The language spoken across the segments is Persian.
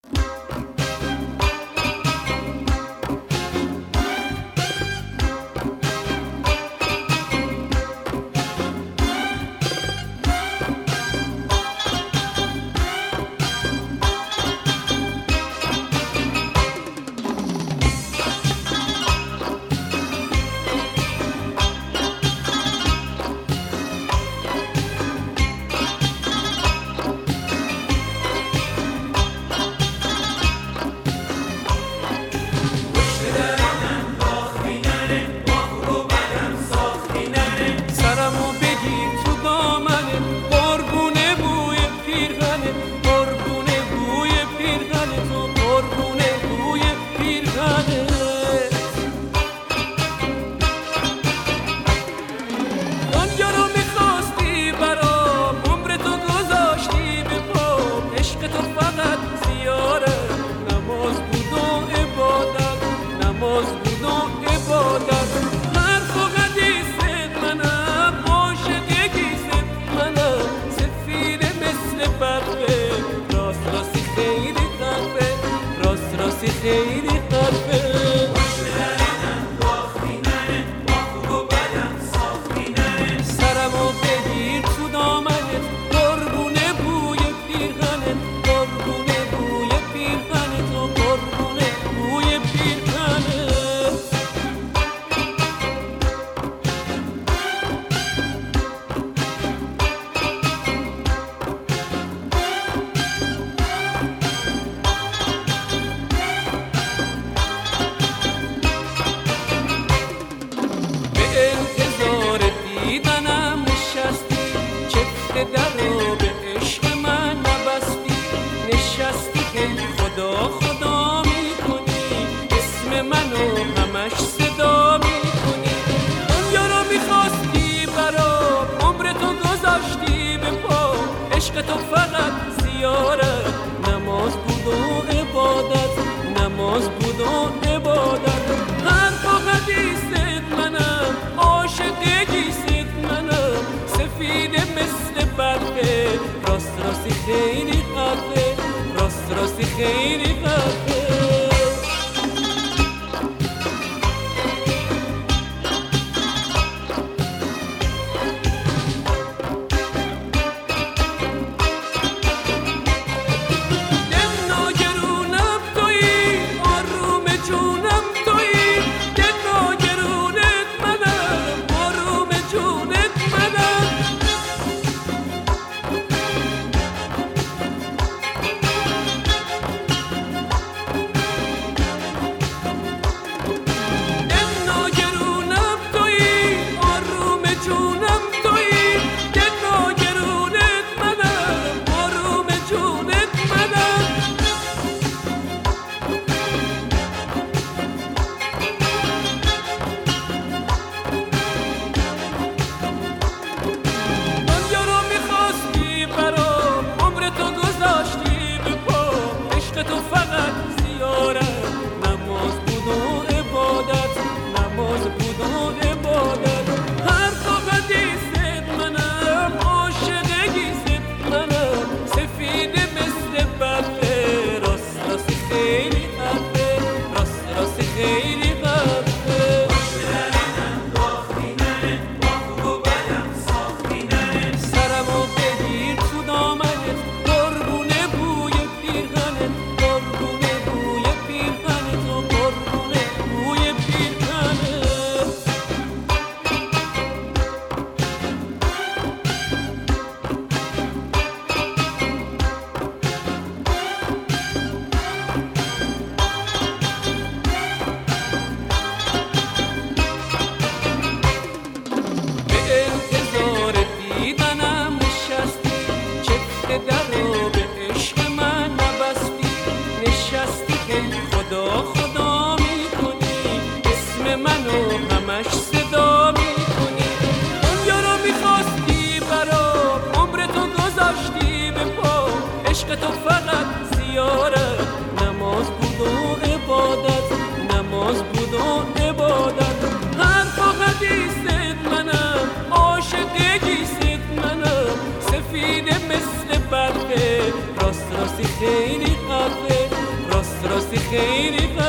خیلی قلبه سرمو بگیر تو دامنت قربونه بوی پیرهنت قربونه بوی پیرهنت و قربونه بوی پیرهنت درو به عشق من نبستی نشستی که خدا خدا میکنی اسم منو همش صدا میکنی دنیا رو میخواستی برام عمرتو گذاشتی به پا عشق تو فقط زیارت نماز بود و عبادت نماز بود و عبادت حرف و حدیثت منم عاشق گیست منم سفید مثل برقه راست راستی خیلی قلبه راست راستی خیلی قلبه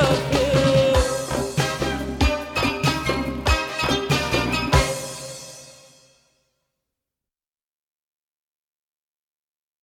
آخه